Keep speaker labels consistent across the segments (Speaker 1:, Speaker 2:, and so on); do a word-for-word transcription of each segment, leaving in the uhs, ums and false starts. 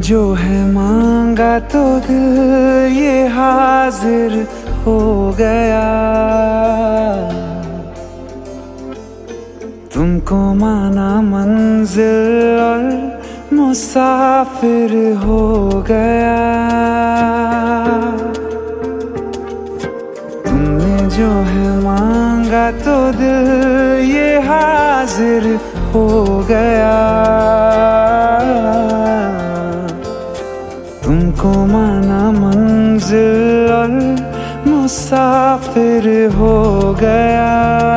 Speaker 1: जो है मांगा तो दिल ये हाजिर हो गया। तुमको माना मंजिल और मुसाफिर हो गया। तुमने जो है मांगा तो दिल ये हाजिर हो गया। तुमको माना मंजिल और मुसाफिर हो गया।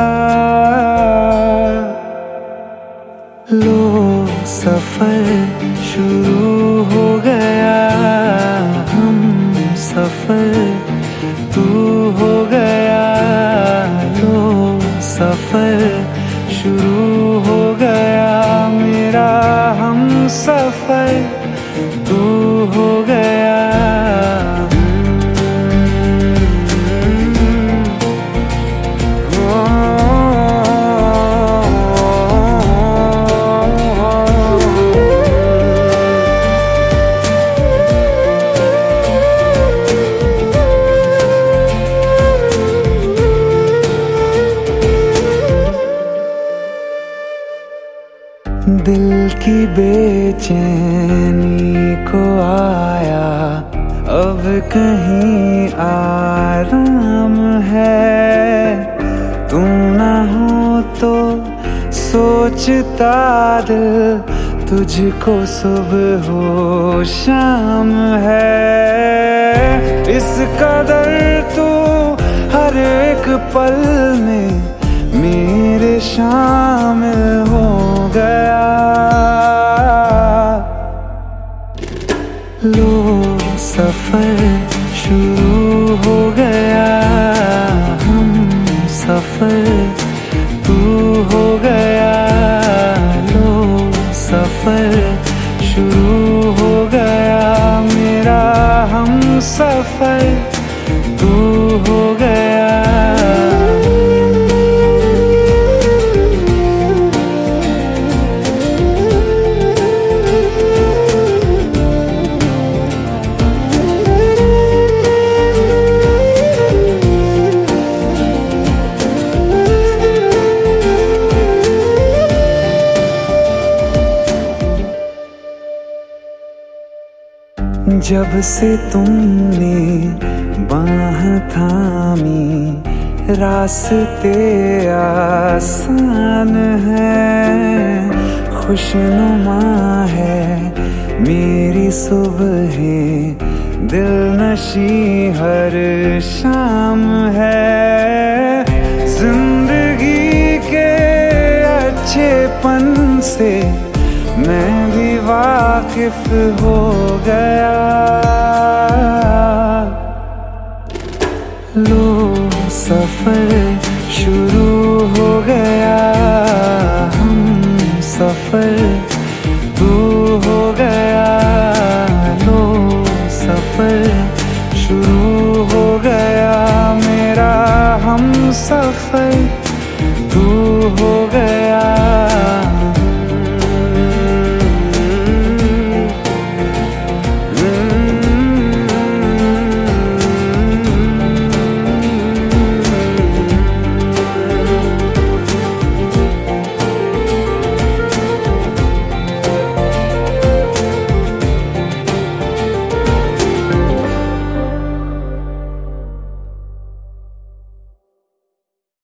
Speaker 1: लो सफर शुरू हो गया, हम सफर तू हो गया। लो सफर शुरू हो गया, मेरा हम सफर तू हो गया। दिल की बेचैनी को आया अब कहीं आराम है। तू ना हो तो सोचता दिल तुझको सुबह हो शाम है। इस कदर तू हर एक पल में मेरे शामिल हो गया। लो सफर शुरू हो गया, हम सफर तू हो गया। लो सफर शुरू हो गया, मेरा हम सफर तू हो गया। जब से तुमने बाह थामी रास्ते आसान है। खुशनुमा है मेरी सुबह, दिल नशी हर शाम है। जिंदगी के अच्छेपन से मैं भी वाकिफ हो गया। लो सफर शुरू हो गया, हम सफर